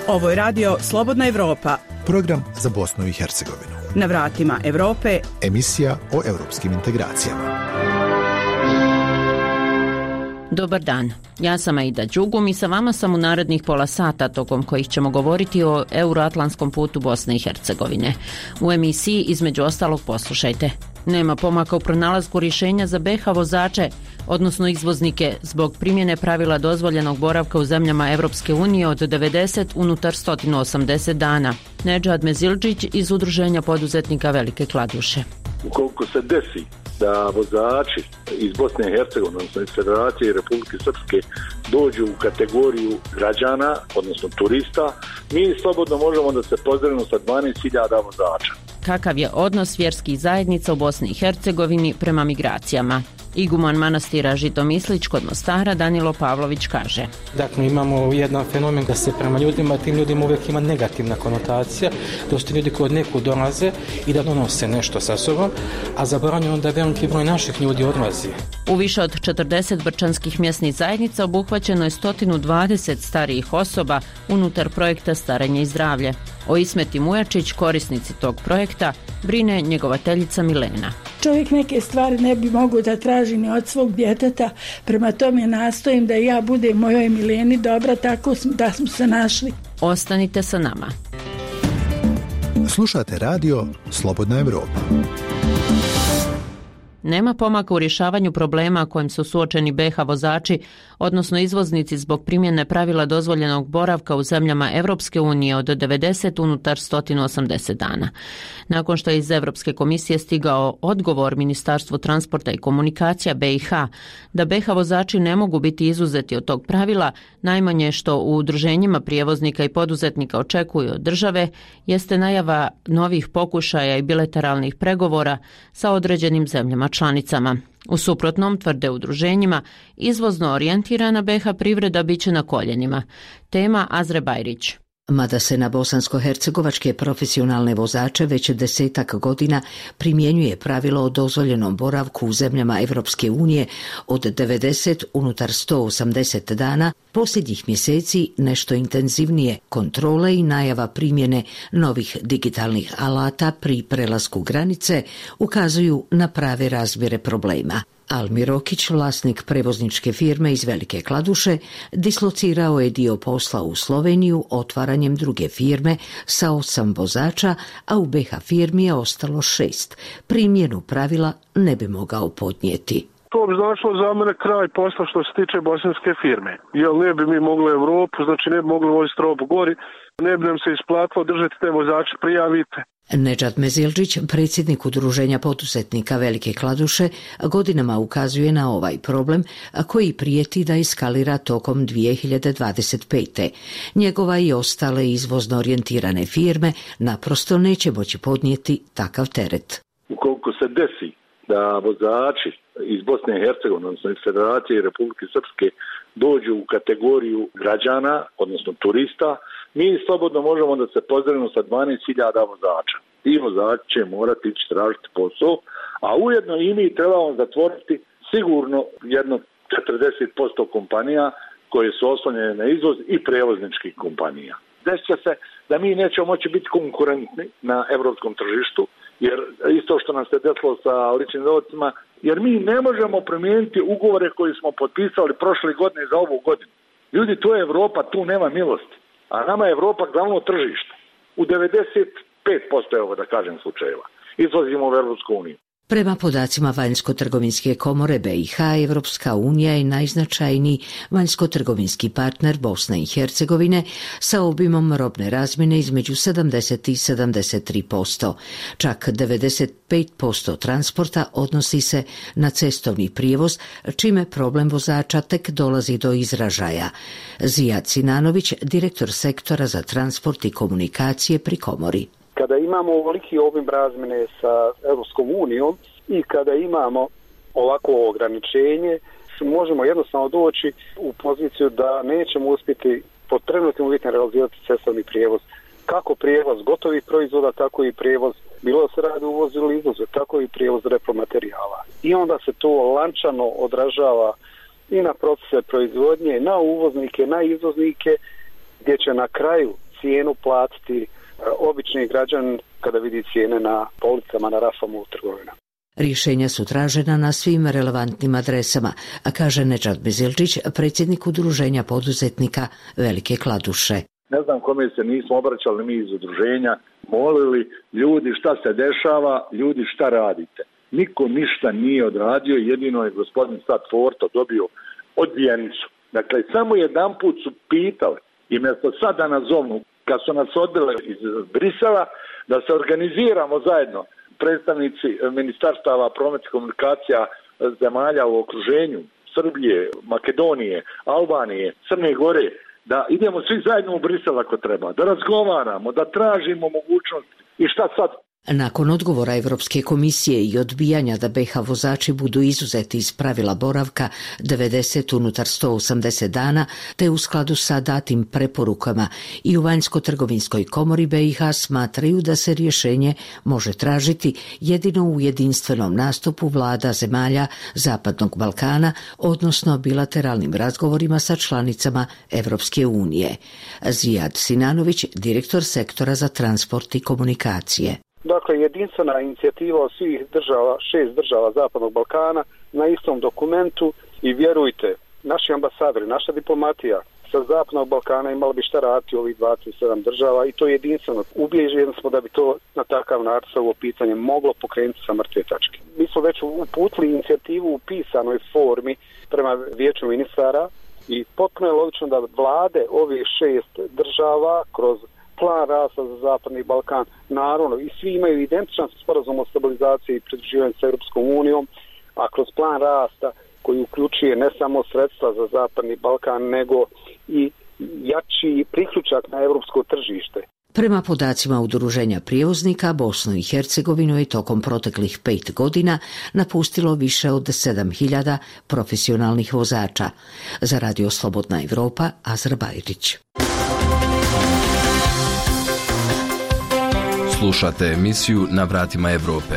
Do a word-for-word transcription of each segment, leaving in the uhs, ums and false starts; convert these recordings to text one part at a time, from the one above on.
Ovo je radio Slobodna Evropa. Program za Bosnu i Hercegovinu. Na vratima Evrope. Emisija o europskim integracijama. Dobar dan, ja sam Aida Đugum i sa vama sam u narednih pola sata tokom kojih ćemo govoriti o euroatlantskom putu Bosne i Hercegovine. U emisiji između ostalog poslušajte. Nema pomaka u pronalasku rješenja za be ha vozače, odnosno izvoznike, zbog primjene pravila dozvoljenog boravka u zemljama Evropske unije od devedeset unutar sto osamdeset dana. Nedžad Mezildžić iz Udruženja poduzetnika Velike Kladuše. Ukoliko se desi da vozači iz Bosne i Hercegovine, odnosno iz Federacije i Republike Srpske dođu u kategoriju građana, odnosno turista, mi slobodno možemo da se pozdravimo sa dvanaest hiljada vozača. Kakav je odnos vjerskih zajednica u Bosni i Hercegovini prema migracijama? Iguman manastira Žitomislić kod Mostara Danilo Pavlović kaže: Dakle, imamo jedan fenomen da se prema ljudima, tim ljudima uvijek ima negativna konotacija, da su ljudi koji od nekud dolaze i da donose nešto sa sobom, a zabranjeno da veliki broj naših ljudi odlazi. U više od četrdeset brčanskih mjesnih zajednica obuhvaćeno je sto dvadeset starijih osoba unutar projekta Starenje i zdravlje. O Ismeti Mujačić, korisnici tog projekta, brine njegovateljica Milena. Čovjek neke stvari ne bi mogao da traži ni od svog djeteta, prema tome nastojim da ja budem mojoj Mileni dobra, tako da smo se našli. Ostanite sa nama. Slušate radio Slobodna Evropa. Nema pomaka u rješavanju problema kojim su suočeni be ha vozači, odnosno izvoznici zbog primjene pravila dozvoljenog boravka u zemljama Evropske unije od devedeset unutar sto osamdeset dana. Nakon što je iz Evropske komisije stigao odgovor Ministarstvu transporta i komunikacija be i ha da be ha vozači ne mogu biti izuzeti od tog pravila, najmanje što u udruženjima prijevoznika i poduzetnika očekuju od države jeste najava novih pokušaja i bilateralnih pregovora sa određenim zemljama članicama. U suprotnom, tvrde udruženjima, izvozno orijentirana be ha privreda biće na koljenima. Tema Azre Bajrić. Mada se na bosansko-hercegovačke profesionalne vozače već desetak godina primjenjuje pravilo o dozvoljenom boravku u zemljama Evropske unije od devedeset unutar sto osamdeset dana, posljednjih mjeseci nešto intenzivnije kontrole i najava primjene novih digitalnih alata pri prelasku granice ukazuju na prave razmjere problema. Almir Rokić, vlasnik prevozničke firme iz Velike Kladuše, dislocirao je dio posla u Sloveniju otvaranjem druge firme sa osam vozača, a u be ha firmi je ostalo šest. Primjenu pravila ne bi mogao podnijeti. To bi značilo za mene kraj posla što se tiče bosanske firme. Jer ne bi mi mogli Evropu, znači ne bi mogli voziti robu gori, ne bi nam se isplatilo držati te vozače, prijavite. Nedžad Mezildžić, predsjednik Udruženja poduzetnika Velike Kladuše, godinama ukazuje na ovaj problem koji prijeti da eskalira tokom dvije hiljade dvadeset pete. Njegova i ostale izvozno orijentirane firme naprosto neće moći podnijeti takav teret. Ukoliko se desi da vozači iz Bosne i Hercegovine, odnosno iz Federacije i Republike Srpske dođu u kategoriju građana, odnosno turista, mi slobodno možemo da se pozdravimo sa dvanaest hiljada vozača. Ti vozači će morati ići tražiti posao, a ujedno i mi trebamo zatvoriti sigurno jedno četrdeset posto kompanija koje su oslonjene na izvoz i prevozničkih kompanija. Desit će se da mi nećemo moći biti konkurentni na evropskom tržištu, jer isto što nam se desilo sa ličnim dohodcima, jer mi ne možemo promijeniti ugovore koje smo potpisali prošle godine za ovu godinu. Ljudi, to je Evropa, tu nema milosti. A nama je Evropa glavno tržište. U devedeset pet posto, evo da kažem, slučajeva izvozimo u Evropsku uniju. Prema podacima Vanjsko-trgovinske komore be i ha, Evropska unija je najznačajniji vanjsko-trgovinski partner Bosne i Hercegovine sa obimom robne razmjene između sedamdeset i sedamdeset tri posto. Čak devedeset pet posto transporta odnosi se na cestovni prijevoz, čime problem vozača tek dolazi do izražaja. Zijad Sinanović, direktor sektora za transport i komunikacije pri komori. Kada imamo ovoliki obim razmjene sa Europskom unijom i kada imamo ovako ograničenje, možemo jednostavno doći u poziciju da nećemo uspjeti pod trenutnim uvjetima realizirati cestovni prijevoz. Kako prijevoz gotovih proizvoda, tako i prijevoz, bilo se radi uvoz ili izvoz, tako i prijevoz repromaterijala. I onda se to lančano odražava i na procese proizvodnje, na uvoznike, na izvoznike, gdje će na kraju cijenu platiti obični građan kada vidi cijene na policama, na rafama u trgovina. Rješenja su tražena na svim relevantnim adresama, a kaže Nedžad Bezilčić, predsjednik udruženja poduzetnika Velike Kladuše. Ne znam kome se nismo obraćali mi iz udruženja, molili ljudi šta se dešava, ljudi šta radite. Niko ništa nije odradio, jedino je gospodin Sad Forto dobio odbijenicu. Dakle, samo jedan put su pitali i mjesto sad da nas zovnu, kad su nas odbile iz Brisela, da se organiziramo zajedno, predstavnici ministarstava prometa komunikacija zemalja u okruženju, Srbije, Makedonije, Albanije, Crne Gore, da idemo svi zajedno u Brisel ako treba, da razgovaramo, da tražimo mogućnost i šta sad. Nakon odgovora Europske komisije i odbijanja da be ha vozači budu izuzeti iz pravila boravka devedeset unutar sto osamdeset dana, te u skladu sa datim preporukama i u Vanjsko-trgovinskoj komori be i ha smatraju da se rješenje može tražiti jedino u jedinstvenom nastupu vlada zemalja Zapadnog Balkana, odnosno bilateralnim razgovorima sa članicama Europske unije. Zijad Sinanović, direktor sektora za transport i komunikacije. Dakle, jedinstvena inicijativa od svih država, šest država Zapadnog Balkana na istom dokumentu i vjerujte, naši ambasadori, naša diplomatija sa Zapadnog Balkana imala bi šta raditi u ovih dvadeset sedam država i to je jedinstveno. Ubliženi smo da bi to na takav način ovo pitanje moglo pokrenuti sa mrtve tačke. Mi smo već uputili inicijativu u pisanoj formi prema vijeću ministara i potpuno je logično da vlade ovih šest država kroz plan rasta za Zapadni Balkan, naravno, i svi imaju identičan sporazum o stabilizaciji i pridruživanju sa Europskom unijom, a kroz plan rasta koji uključuje ne samo sredstva za Zapadni Balkan, nego i jači priključak na europsko tržište. Prema podacima Udruženja prijevoznika, Bosnu i Hercegovinu je tokom proteklih pet godina napustilo više od sedam hiljada profesionalnih vozača. Za Radio Slobodna Evropa, Azra Bajrić. Slušate emisiju Na vratima Evrope.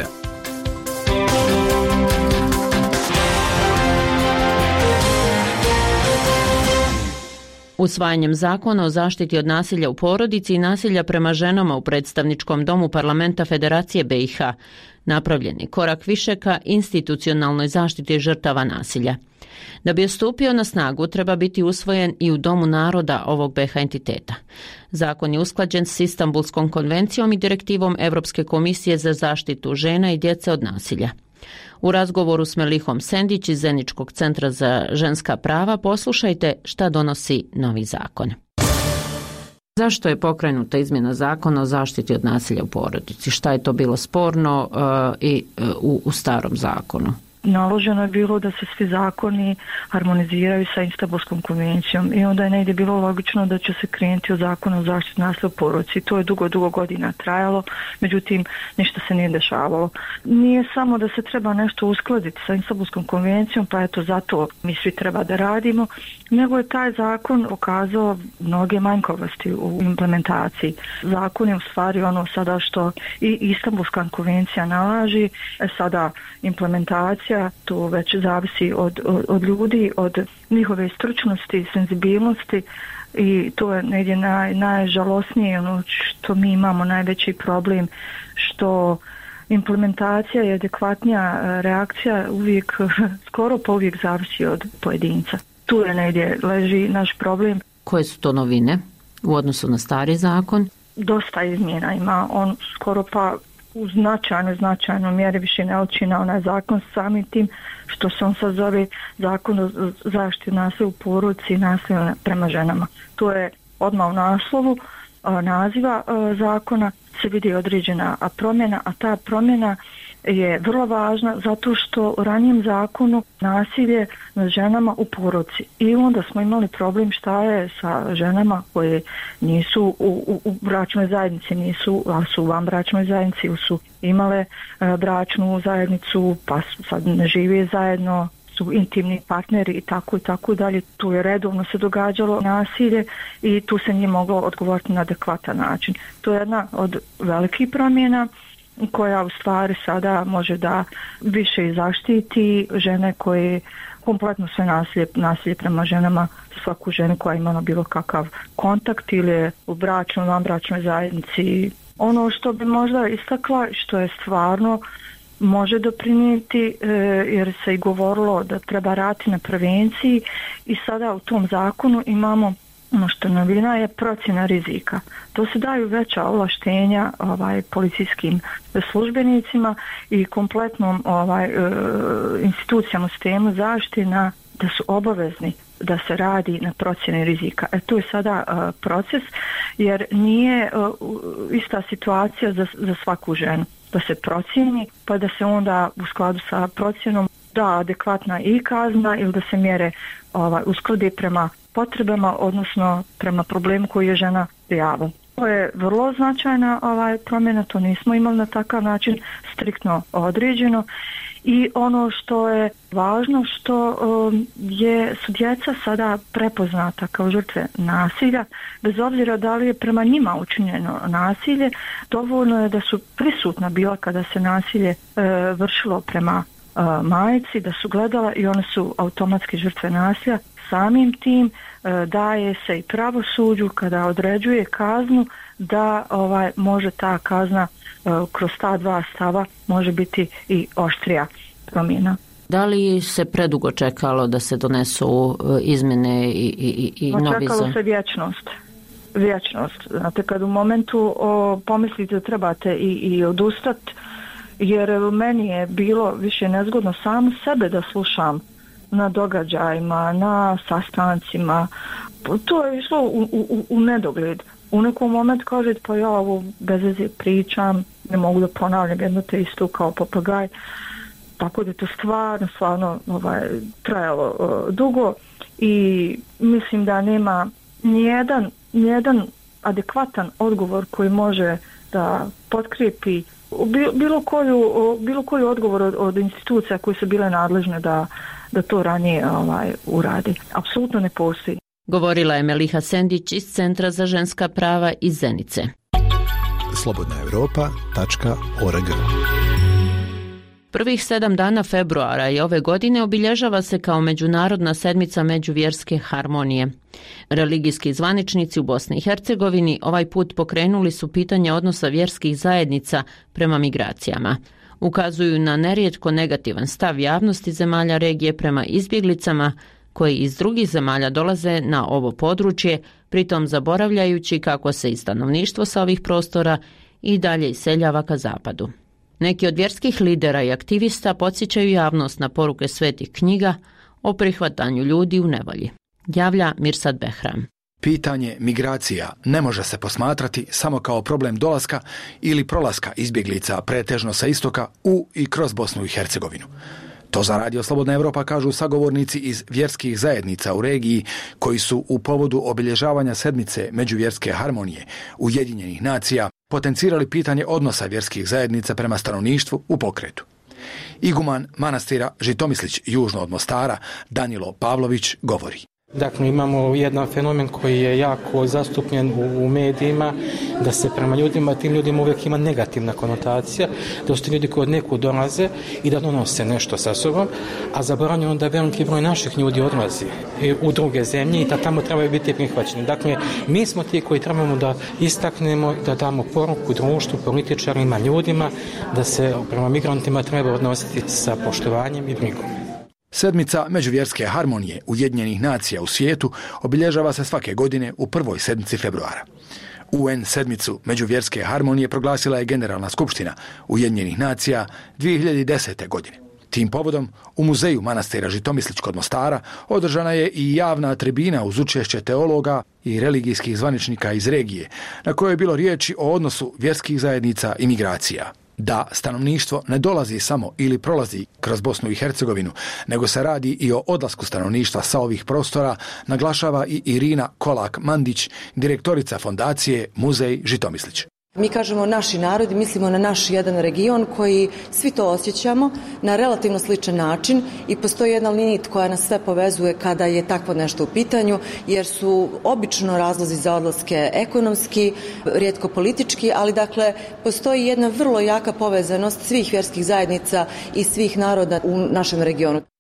Usvajanjem zakona o zaštiti od nasilja u porodici i nasilja prema ženama u predstavničkom domu parlamenta Federacije be i ha napravljen je korak više ka institucionalnoj zaštiti žrtava nasilja. Da bi je stupio na snagu, treba biti usvojen i u Domu naroda ovog be ha entiteta. Zakon je usklađen s Istanbulskom konvencijom i direktivom Europske komisije za zaštitu žena i djece od nasilja. U razgovoru s Melihom Sendić iz Zeničkog centra za ženska prava poslušajte šta donosi novi zakon. Zašto je pokrenuta izmjena zakona o zaštiti od nasilja u porodici? Šta je to bilo sporno uh, i uh, u, u starom zakonu? Naloženo je bilo da se svi zakoni harmoniziraju sa Istanbulskom konvencijom i onda je negdje bilo logično da će se krenuti u zakon o zaštiti nasilja u porodici. To je dugo, dugo godina trajalo, međutim ništa se nije dešavalo. Nije samo da se treba nešto uskladiti sa Istanbulskom konvencijom, pa eto zato mi svi treba da radimo, nego je taj zakon pokazao mnoge manjkavosti u implementaciji. Zakon je u stvari ono sada što i Istanbulska konvencija nalaži, sada implementacija to već zavisi od, od, od ljudi, od njihove stručnosti, senzibilnosti i to je negdje naj, najžalosnije, ono što mi imamo najveći problem, što implementacija i adekvatnija reakcija uvijek, skoro pa uvijek zavisi od pojedinca. Tu je negdje leži naš problem. Koje su to novine u odnosu na stari zakon? Dosta izmjena ima, on skoro pa u značajnoj, značajnoj mjeri više ne liči na onaj zakon samim tim što se on sad zove zakon o zaštiti nasilja u porodici i nasilja prema ženama. To je odmah u naslovu naziva zakona se vidi određena promjena, a ta promjena je vrlo važna zato što u ranijem zakonu nasilje nad ženama u porodici i onda smo imali problem šta je sa ženama koje nisu u, u, u bračnoj zajednici, nisu, a su u vanbračnoj zajednici, su imale e, bračnu zajednicu pa su, sad ne žive zajedno, su intimni partneri i tako i tako dalje. Tu je redovno se događalo nasilje i tu se nije moglo odgovoriti na adekvatan način. To je jedna od velikih promjena koja u stvari sada može da više zaštiti žene koje kompletno sve nasilje, nasilje prema ženama, svaku ženu koja je imala bilo kakav kontakt ili je u bračnoj, vanbračnoj zajednici. Ono što bi možda istakla, što je stvarno može doprinijeti, e, jer se i govorilo da treba raditi na prevenciji i sada u tom zakonu imamo ono što novina je procjena rizika. To se daju veća ovlaštenja ovaj, policijskim službenicima i kompletnom ovaj, e, institucijama u sistemu zaštite na, da su obavezni da se radi na procjeni rizika. E tu je sada uh, proces, jer nije uh, ista situacija za, za svaku ženu. Da se procijeni, pa da se onda u skladu sa procjenom da adekvatna i kazna ili da se mjere ovaj, uskladi prema potrebama, odnosno prema problemu koji je žena prijavila. To je vrlo značajna ovaj, promjena, to nismo imali na takav način striktno određeno. I ono što je važno, što um, je, su djeca sada prepoznata kao žrtve nasilja, bez obzira da li je prema njima učinjeno nasilje, dovoljno je da su prisutna bila kada se nasilje e, vršilo prema e, majci, da su gledala i one su automatski žrtve nasilja. Samim tim e, daje se i pravosuđu kada određuje kaznu da ovaj, može ta kazna kroz ta dva stava može biti i oštrija promjena. Da li se predugo čekalo da se donesu izmjene i, i, i novi zakon? Čekalo se vječnost. Vječnost. Znate, kad u momentu o, pomislite da trebate i, i odustati, jer meni je bilo više nezgodno samo sebe da slušam na događajima, na sastancima. To je išlo u, u, u nedogled. U nekom momentu kažete pa ja ovo bez veze pričam, ne mogu da ponavljam jedno te isto kao papagaj, tako da je to stvarno, stvarno ovaj, trajalo uh, dugo i mislim da nema nijedan, nijedan adekvatan odgovor koji može da potkrijepi bilo koju, bilo koju odgovor od, od institucija koje su bile nadležne da, da to ranije ovaj, uradi. Apsolutno ne postoji. Govorila je Meliha Sendić iz Centra za ženska prava iz Zenice. slobodna europa tačka org. Prvih sedam dana februara i ove godine obilježava se kao Međunarodna sedmica međuvjerske harmonije. Religijski zvaničnici u Bosni i Hercegovini ovaj put pokrenuli su pitanje odnosa vjerskih zajednica prema migracijama. Ukazuju na nerijetko negativan stav javnosti zemalja regije prema izbjeglicama koji iz drugih zemalja dolaze na ovo područje, pritom zaboravljajući kako se i stanovništvo sa ovih prostora i dalje iseljava ka zapadu. Neki od vjerskih lidera i aktivista podsjećaju javnost na poruke svetih knjiga o prihvatanju ljudi u nevolji. Javlja Mirsad Behram. Pitanje migracija ne može se posmatrati samo kao problem dolaska ili prolaska izbjeglica pretežno sa istoka u i kroz Bosnu i Hercegovinu. To za Radio Slobodna Europa kažu sagovornici iz vjerskih zajednica u regiji koji su u povodu obilježavanja sedmice međuvjerske harmonije Ujedinjenih nacija potencirali pitanje odnosa vjerskih zajednica prema stanovništvu u pokretu. Iguman manastira Žitomislić južno od Mostara Danilo Pavlović govori. Dakle, imamo jedan fenomen koji je jako zastupljen u, u medijima, da se prema ljudima, tim ljudima uvijek ima negativna konotacija, da su ti ljudi koji od nekud dolaze i da donose nešto sa sobom, a zaboravljeno da veliki broj naših ljudi odlazi u druge zemlje i da tamo trebaju biti prihvaćeni. Dakle, mi smo ti koji trebamo da istaknemo, da damo poruku društvu, političarima, ljudima, da se prema migrantima treba odnositi sa poštovanjem i brigom. Sedmica međuvjerske harmonije Ujedinjenih nacija u svijetu obilježava se svake godine u prvoj sedmici februara. U en sedmicu međuvjerske harmonije proglasila je Generalna skupština Ujedinjenih nacija dvije hiljade desete. godine. Tim povodom u muzeju manastira Žitomislić kod Mostara održana je i javna tribina uz učešće teologa i religijskih zvaničnika iz regije, na kojoj je bilo riječi o odnosu vjerskih zajednica i migracija. Da stanovništvo ne dolazi samo ili prolazi kroz Bosnu i Hercegovinu, nego se radi i o odlasku stanovništva sa ovih prostora, naglašava i Irina Kolak-Mandić, direktorica fondacije Muzej Žitomislić. Mi kažemo naši narodi, mislimo na naš jedan region koji svi to osjećamo na relativno sličan način i postoji jedna nit koja nas sve povezuje kada je takvo nešto u pitanju, jer su obično razlozi za odlaske ekonomski, rijetko politički, ali dakle postoji jedna vrlo jaka povezanost svih vjerskih zajednica i svih naroda u našem regionu.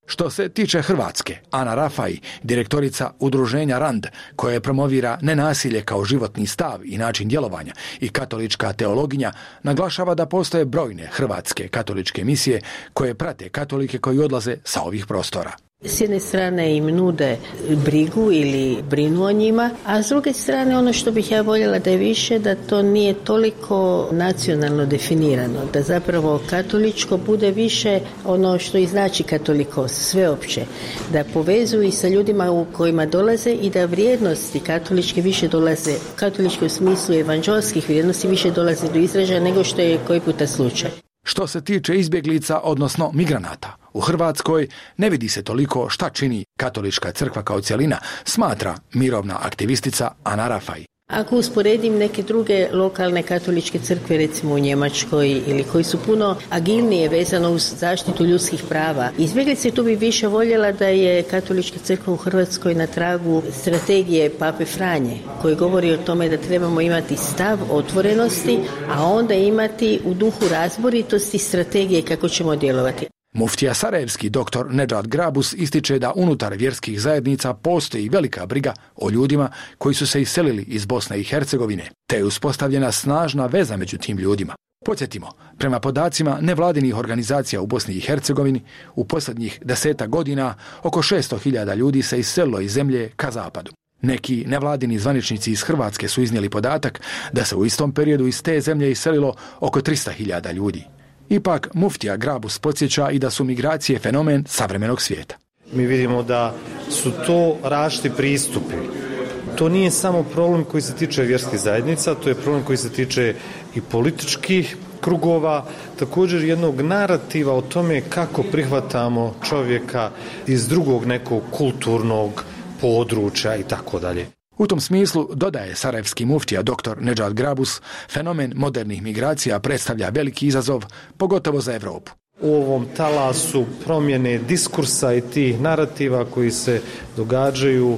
Što se tiče Hrvatske, Ana Rafaj, direktorica udruženja RAND, koje promovira nenasilje kao životni stav i način djelovanja, i katolička teologinja, naglašava da postoje brojne hrvatske katoličke misije koje prate katolike koji odlaze sa ovih prostora. S jedne strane im nude brigu ili brinu o njima, a s druge strane ono što bih ja voljela da je više, da to nije toliko nacionalno definirano, da zapravo katoličko bude više ono što i znači katolikost, sveopće, da povezuju i sa ljudima u kojima dolaze i da vrijednosti katoličke više dolaze, katoličke u smislu evanđelskih vrijednosti više dolaze do izražaja nego što je koji puta slučaj. Što se tiče izbjeglica, odnosno migranata, u Hrvatskoj ne vidi se toliko šta čini katolička crkva kao cjelina, smatra mirovna aktivistica Ana Rafaj. Ako usporedim neke druge lokalne katoličke crkve, recimo u Njemačkoj, ili koji su puno agilnije vezano uz zaštitu ljudskih prava, izbjeglice, tu bi više voljela da je katolička crkva u Hrvatskoj na tragu strategije Pape Franje, koji govori o tome da trebamo imati stav otvorenosti, a onda imati u duhu razboritosti strategije kako ćemo djelovati. Muftija sarajevski doktor Nedžad Grabus ističe da unutar vjerskih zajednica postoji velika briga o ljudima koji su se iselili iz Bosne i Hercegovine, te je uspostavljena snažna veza među tim ljudima. Podsjetimo, prema podacima nevladinih organizacija u Bosni i Hercegovini, u posljednjih deseta godina oko šesto hiljada ljudi se iselilo iz zemlje ka zapadu. Neki nevladini zvaničnici iz Hrvatske su iznijeli podatak da se u istom periodu iz te zemlje iselilo oko tristo hiljada ljudi. Ipak, muftija Grabus podsjeća i da su migracije fenomen savremenog svijeta. Mi vidimo da su to različiti pristupi. To nije samo problem koji se tiče vjerskih zajednica, to je problem koji se tiče i političkih krugova, također jednog narativa o tome kako prihvatamo čovjeka iz drugog nekog kulturnog područja i tako dalje. U tom smislu, dodaje sarajevski muftija doktor Nedžad Grabus, fenomen modernih migracija predstavlja veliki izazov, pogotovo za Europu. U ovom talasu promjene diskursa i tih narativa koji se događaju,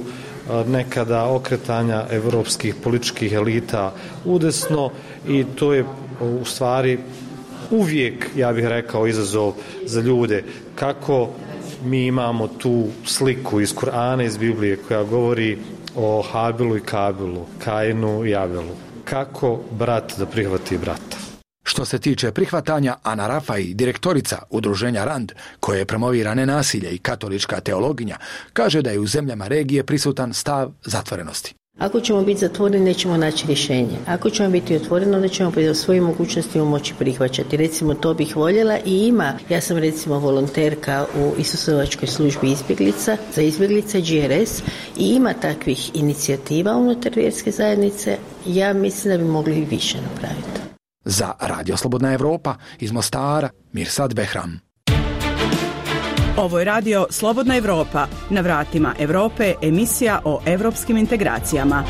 nekada okretanja europskih političkih elita udesno, i to je u stvari uvijek, ja bih rekao, izazov za ljude. Kako mi imamo tu sliku iz Kur'ana, iz Biblije, koja govori o Habilu i Kabilu, Kainu i Abelu. Kako brat da prihvati brata? Što se tiče prihvatanja, Ana Rafaj, direktorica udruženja RAND, koje promovira nenasilje i katolička teologinja, kaže da je u zemljama regije prisutan stav zatvorenosti. Ako ćemo biti zatvoreni, nećemo naći rješenje. Ako ćemo biti otvoreni, onda ćemo po svojim mogućnostima moći prihvaćati. Recimo, to bih voljela i ima. Ja sam recimo volonterka u Isusovačkoj službi izbjeglica, za izbjeglice G R S, i ima takvih inicijativa unutar vjerske zajednice. Ja mislim da bi mogli više napraviti. Za Radio Slobodna Evropa iz Mostara, Mirsad Behram. Ovo je radio Slobodna Evropa, na vratima Europe, emisija o europskim integracijama.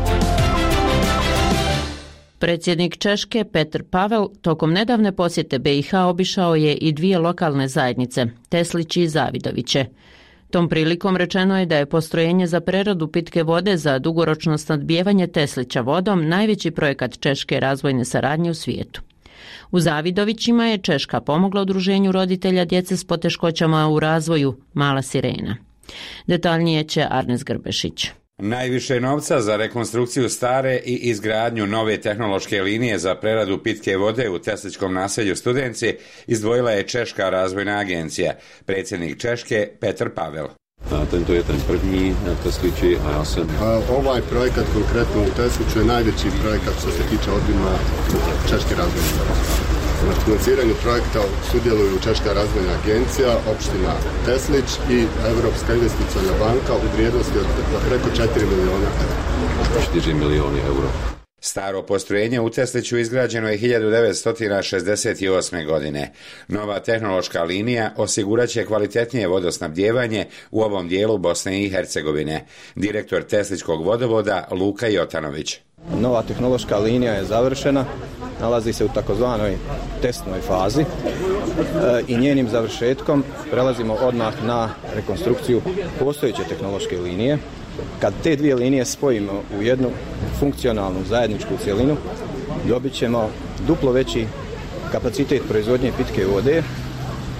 Predsjednik Češke Petr Pavel tokom nedavne posjete B i H obišao je i dvije lokalne zajednice, Teslić i Zavidoviće. Tom prilikom rečeno je da je postrojenje za preradu pitke vode za dugoročno snabdijevanje Teslića vodom najveći projekat češke razvojne saradnje u svijetu. U Zavidovićima je Češka pomogla udruženju roditelja djece s poteškoćama u razvoju Mala sirena. Detaljnije će Arnes Grbešić. Najviše novca za rekonstrukciju stare i izgradnju nove tehnološke linije za preradu pitke vode u tesličkom naselju Studenci izdvojila je Češka razvojna agencija. Predsjednik Češke Petr Pavel. A tento je ten první na Tesliči a ja sam... A ovaj projekat konkretno u Tesliču je najveći projekat što se tiče obima Češke razvojne agencije. Na financiranju projekta sudjeluju Češka razvojna agencija, opština Teslić i Evropska investiciona banka u vrijednosti od preko četiri miliona eura. četiri miliona eura. Staro postrojenje u Tesliću izgrađeno je hiljadu devetsto šezdeset osme. godine. Nova tehnološka linija osiguraće kvalitetnije vodosnabdijevanje u ovom dijelu Bosne i Hercegovine. Direktor Tesličkog vodovoda Luka Jotanović. Nova tehnološka linija je završena, nalazi se u takozvanoj testnoj fazi e, i njenim završetkom prelazimo odmah na rekonstrukciju postojeće tehnološke linije. Kad te dvije linije spojimo u jednu funkcionalnu zajedničku cjelinu, dobit ćemo duplo veći kapacitet proizvodnje pitke vode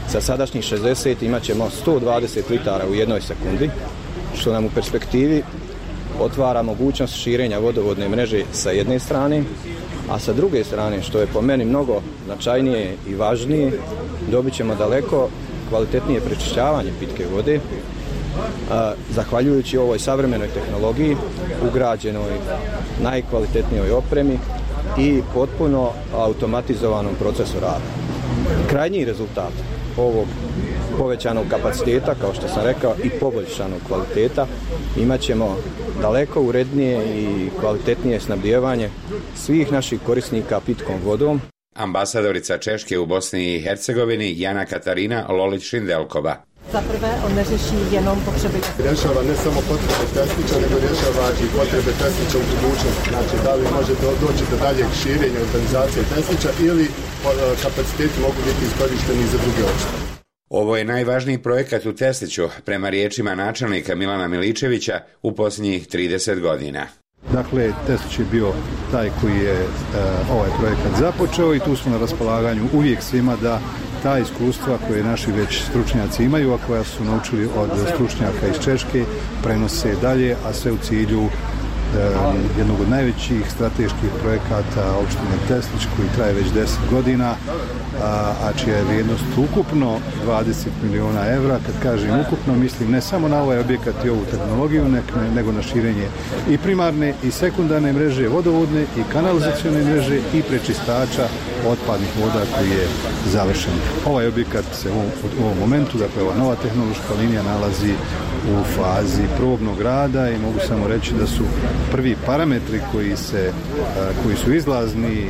Sa sadašnjih šezdeset imat ćemo sto dvadeset litara u jednoj sekundi, što nam u perspektivi otvara mogućnost širenja vodovodne mreže sa jedne strane, a sa druge strane, što je po meni mnogo značajnije i važnije, dobit ćemo daleko kvalitetnije prečišćavanje pitke vode, zahvaljujući ovoj savremenoj tehnologiji, ugrađenoj najkvalitetnijoj opremi i potpuno automatizovanom procesu rada. Krajnji rezultat ovog povećanog kapaciteta, kao što sam rekao, i poboljšanog kvaliteta, imat ćemo daleko urednije i kvalitetnije snabdijevanje svih naših korisnika pitkom vodom. Ambasadorica Češke u Bosni i Hercegovini Jana Katarina Lolić-Šindelkova. Za prvé, on neřeší jenom potřeby. Rješava ne samo potrebe Teslića, nego rješava i potrebe Teslića u budućnosti. Znači, da li može doći do daljeg širenja organizacije Teslića ili kapaciteti mogu biti iskorišteni za druge opštine. Ovo je najvažniji projekat u Tesliću, prema riječima načelnika Milana Miličevića, u posljednjih trideset godina. Dakle, Teslić je bio taj koji je e, ovaj projekat započeo i tu smo na raspolaganju uvijek svima da ta iskustva koje naši već stručnjaci imaju, a koja su naučili od stručnjaka iz Češke, prenose dalje, a sve u cilju e, jednog od najvećih strateških projekata opštine Teslić koji traje već deset godina, a, a čija je vrijednost ukupno dvadeset miliona evra. Kad kažem ukupno, mislim ne samo na ovaj objekat i ovu tehnologiju, nego na širenje i primarne i sekundarne mreže, vodovodne i kanalizacione mreže i prečistača otpadnih voda koji je završen. Ovaj objekat se u, u ovom momentu, dakle ova nova tehnološka linija, nalazi u fazi probnog rada i mogu samo reći da su prvi parametri koji se koji su izlazni,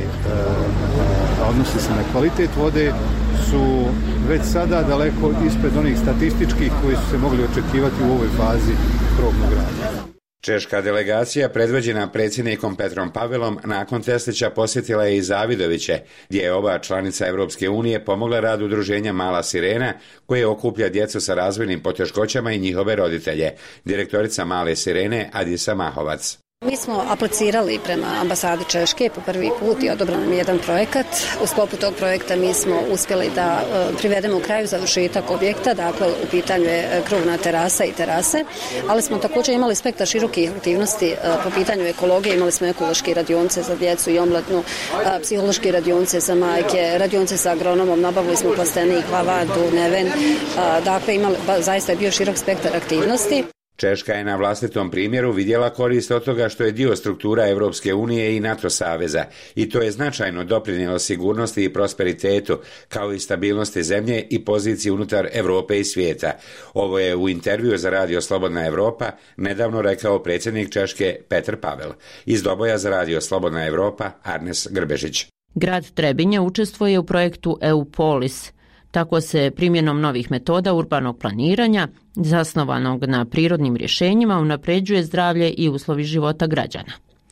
a odnose se na kvalitet vode, su već sada daleko ispred onih statističkih koji su se mogli očekivati u ovoj fazi probnog rada. Češka delegacija, predvođena predsjednikom Petrom Pavelom, nakon Teslića posjetila je i Zavidoviće, gdje je ova članica Europske unije pomogla rad udruženja Mala Sirena, koje okuplja djecu sa razvojnim poteškoćama i njihove roditelje. Direktorica Male Sirene Adisa Mahovac. Mi smo aplicirali prema ambasadi Češke po prvi put i odobran nam jedan projekat. U sklopu tog projekta mi smo uspjeli da privedemo u kraju završetak objekta, dakle u pitanju je krovna terasa i terase, ali smo također imali spektar širokih aktivnosti po pitanju ekologije, imali smo ekološke radionce za djecu i omladnu, psihološke radionce za majke, radionce sa agronomom, nabavili smo plastenik, lavadu, neven, dakle imali, zaista je bio širok spektar aktivnosti. Češka je na vlastitom primjeru vidjela korist od toga što je dio struktura Europske unije i NATO saveza i to je značajno doprinijelo sigurnosti i prosperitetu, kao i stabilnosti zemlje i poziciji unutar Europe i svijeta. Ovo je u intervju za Radio Slobodna Europa nedavno rekao predsjednik Češke Petr Pavel. Iz Doboja za Radio Slobodna Europa Arnes Grbežić. Grad Trebinje učestvuje u projektu EUPOLIS. Tako se primjenom novih metoda urbanog planiranja, zasnovanog na prirodnim rješenjima, unapređuje zdravlje i uslovi života građana.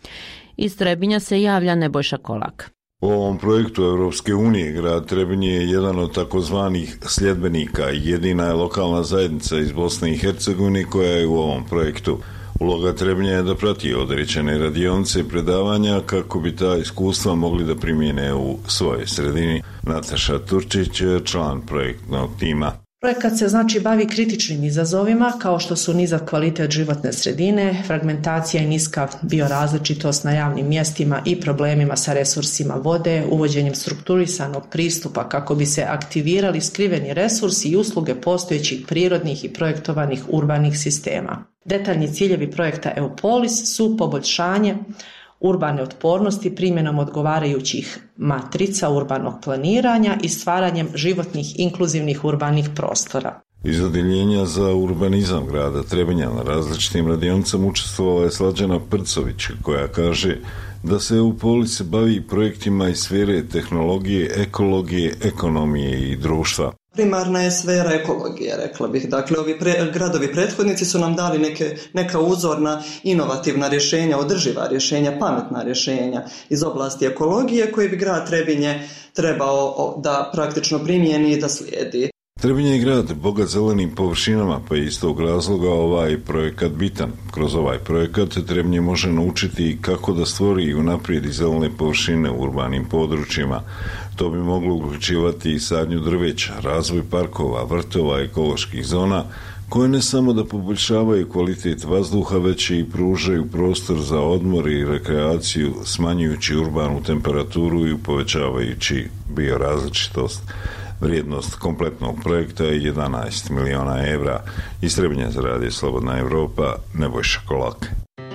Iz Trebinja se javlja Nebojša Kolak. U ovom projektu Europske unije grad Trebinje je jedan od takozvanih sljedbenika i jedina je lokalna zajednica iz Bosne i Hercegovine koja je u ovom projektu. Uloga Trebinja je da prati određene radionice i predavanja kako bi ta iskustva mogli da primjene u svojoj sredini. Nataša Turčić je član projektnog tima. Projekat se znači bavi kritičnim izazovima kao što su nizak kvalitet životne sredine, fragmentacija i niska biorazličitost na javnim mjestima i problemima sa resursima vode, uvođenjem strukturisanog pristupa kako bi se aktivirali skriveni resursi i usluge postojećih prirodnih i projektovanih urbanih sistema. Detaljni ciljevi projekta EUPOLIS su poboljšanje urbane otpornosti primjenom odgovarajućih matrica urbanog planiranja i stvaranjem životnih inkluzivnih urbanih prostora. Iz odjeljenja za urbanizam grada Trebinja na različitim radionicama učestvovala je Slađana Prcović, koja kaže da se EUPOLIS bavi projektima iz sfere tehnologije, ekologije, ekonomije i društva. Primarna je sfera ekologije, rekla bih. Dakle, ovi pre, gradovi prethodnici su nam dali neke, neka uzorna, inovativna rješenja, održiva rješenja, pametna rješenja iz oblasti ekologije koje bi grad Trebinje trebao da praktično primijeni i da slijedi. Trebinje je grad bogat zelenim površinama, pa je iz tog razloga ovaj projekat bitan. Kroz ovaj projekat Trebinje može naučiti kako da stvori i unaprijedi zelene površine u urbanim područjima. To bi moglo uključivati i sadnju drveća, razvoj parkova, vrtova, ekoloških zona, koje ne samo da poboljšavaju kvalitet vazduha, već i pružaju prostor za odmor i rekreaciju, smanjujući urbanu temperaturu i povećavajući biorazličitost. Vrijednost kompletnog projekta je jedanaest miliona evra. Iz Trebinja za Radio Slobodna Evropa, Nebojša Kolak.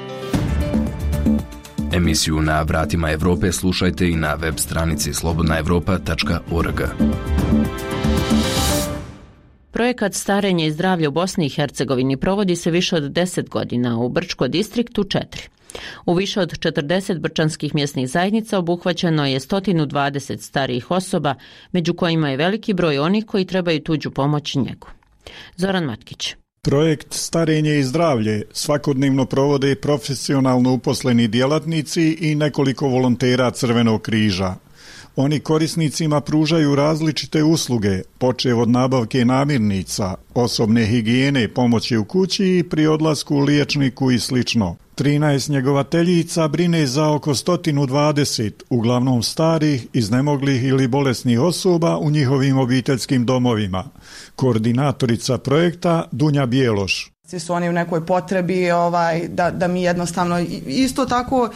Emisiju Na vratima Evrope slušajte i na web stranici slobodna evropa tačka org. Projekat Starenje i zdravlje u Bosni i Hercegovini provodi se više od deset godina, u Brčko distriktu četiri. U više od četrdeset brčanskih mjesnih zajednica obuhvaćeno je sto dvadeset starijih osoba, među kojima je veliki broj onih koji trebaju tuđu pomoć i njegu. Zoran Matkić. Projekt Starenje i zdravlje svakodnevno provode profesionalno uposleni djelatnici i nekoliko volontera Crvenog križa. Oni korisnicima pružaju različite usluge, počev od nabavke namirnica, osobne higijene, pomoći u kući i pri odlasku u liječniku i slično. trinaest njegovateljica brine za oko sto dvadeset, uglavnom starih, iznemoglih ili bolesnih osoba u njihovim obiteljskim domovima. Koordinatorica projekta Dunja Bijeloš. Svi su oni u nekoj potrebi ovaj, da, da mi jednostavno, isto tako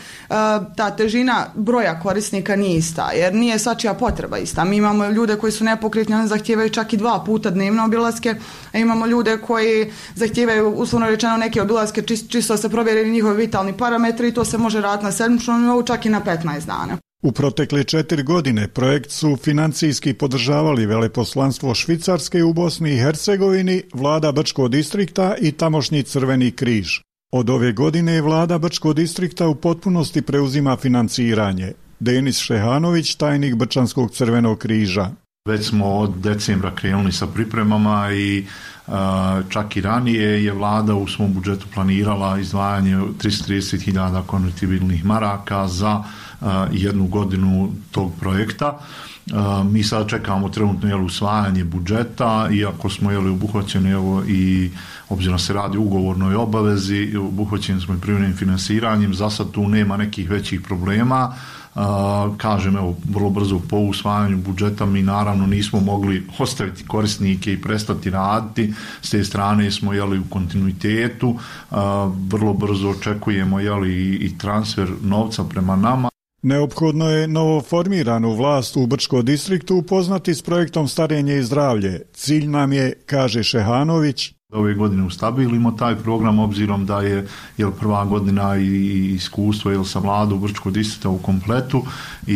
ta težina broja korisnika nije ista, jer nije svačija potreba ista. Mi imamo ljude koji su nepokretni, oni zahtijevaju čak i dva puta dnevno obilaske, a imamo ljude koji zahtijevaju, uslovno rečeno, neke obilaske čisto, čisto se provjeri njihovi vitalni parametri i to se može raditi na sedmičnom nivou, čak i na petnaest dana. U protekle četiri godine projekt su financijski podržavali veleposlanstvo Švicarske u Bosni i Hercegovini, vlada Brčkog distrikta i tamošnji Crveni križ. Od ove godine vlada Brčkog distrikta u potpunosti preuzima financiranje. Denis Šehanović, tajnik Brčanskog Crvenog križa. Već smo od decembra krenuli sa pripremama i uh, čak i ranije je vlada u svom budžetu planirala izdvajanje tristo trideset hiljada konvertibilnih maraka za uh, jednu godinu tog projekta. Uh, mi sad čekamo trenutno jel, usvajanje budžeta, iako smo jel, obuhvaćeni evo, i obzirom se radi o ugovornoj obavezi, obuhvaćeni smo i privremenim finansiranjem, za sad tu nema nekih većih problema. Uh, kažem, evo, vrlo brzo po usvajanju budžeta mi naravno nismo mogli ostaviti korisnike i prestati raditi, s te strane smo jeli, u kontinuitetu, uh, vrlo brzo očekujemo jeli, i transfer novca prema nama. Neophodno je novoformiranu vlast u Brčkom distriktu upoznati s projektom Starenje i zdravlje. Cilj nam je, kaže Šehanović, ove godine ustabilimo taj program obzirom da je jel, prva godina i iskustvo jel, sa vladom Brčkog distrikta u kompletu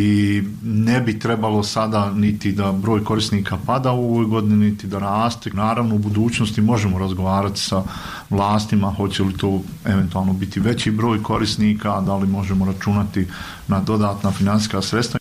i ne bi trebalo sada niti da broj korisnika pada u ovoj godini, niti da raste. Naravno u budućnosti možemo razgovarati sa vlastima, hoće li to eventualno biti veći broj korisnika, da li možemo računati na dodatna financijska sredstva.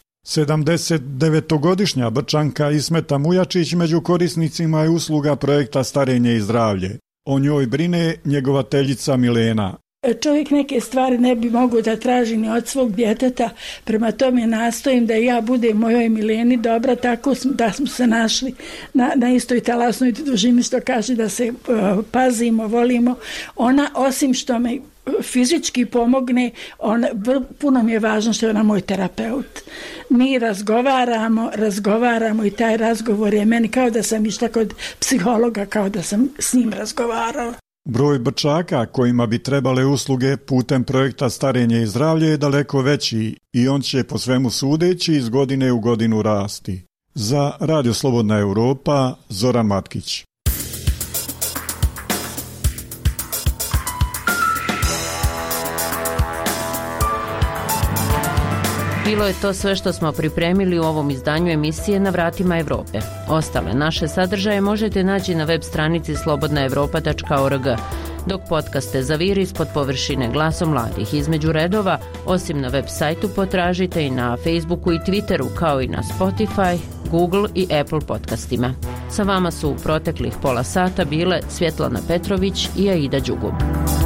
sedamdesetdevetogodišnja Brčanka Ismeta Mujačić među korisnicima je usluga projekta Starenje i zdravlje. O njoj brine njegovateljica Milena. Čovjek neke stvari ne bi mogao da traži ni od svog djeteta, prema tome nastojim da ja budem mojoj Mileni dobra, tako da smo se našli na, na istoj talasnoj dužini, što kaže da se uh, pazimo, volimo. Ona, osim što me fizički pomogne, ona, puno mi je važno što je ona moj terapeut. Mi razgovaramo, razgovaramo i taj razgovor je meni kao da sam išla kod psihologa, kao da sam s njim razgovarala. Broj Brčaka kojima bi trebale usluge putem projekta Starenje i zdravlje je daleko veći i on će po svemu sudeći iz godine u godinu rasti. Za Radio Slobodna Evropa, Zoran Matkić. Bilo je to sve što smo pripremili u ovom izdanju emisije Na vratima Evrope. Ostale naše sadržaje možete naći na web stranici slobodna evropa tačka org, dok podcaste zaviri ispod površine Glasom mladih između redova, osim na web sajtu potražite i na Facebooku i Twitteru, kao i na Spotify, Google i Apple podcastima. Sa vama su u proteklih pola sata bile Svjetlana Petrović i Aida Đugub.